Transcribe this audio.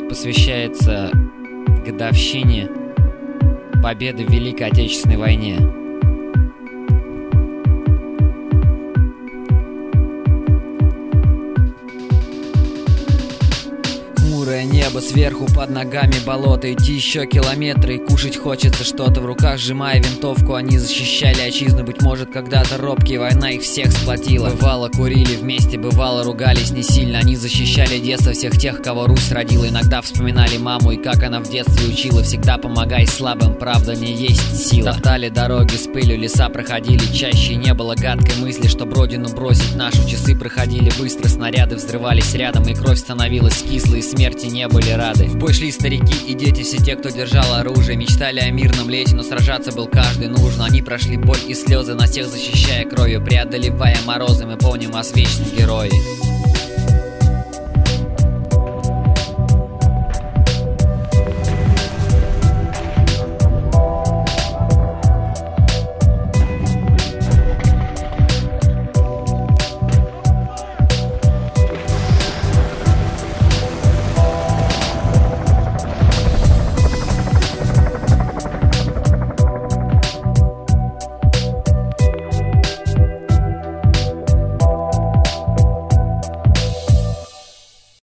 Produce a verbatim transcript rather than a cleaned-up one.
выпуск посвящается годовщине победы в Великой Отечественной войне. Хмурое небо, сверху под ногами болото. Идти еще километры и кушать хочется что-то. В руках сжимая винтовку, они защищали отчизну. Быть может, когда-то робкие, война их всех сплотила. Бывало, курили вместе, бывало, ругались не сильно. Они защищали детство всех тех, кого Русь родила. Иногда вспоминали маму и как она в детстве учила: всегда помогай слабым, правда не есть сила. Топтали дороги с пылью, леса проходили чаще. И не было гадкой мысли, чтоб родину бросить нашу. Часы проходили быстро, снаряды взрывались рядом. И кровь становилась кислой, и смерти не были рады. В бой шли старики и дети, все те, кто держал оружие. Мечтали о мирном лете, но сражаться был каждый нужен. Они прошли боль и слезы, нас всех защищая кровью. Преодолевая морозы, мы помним о вечном герое.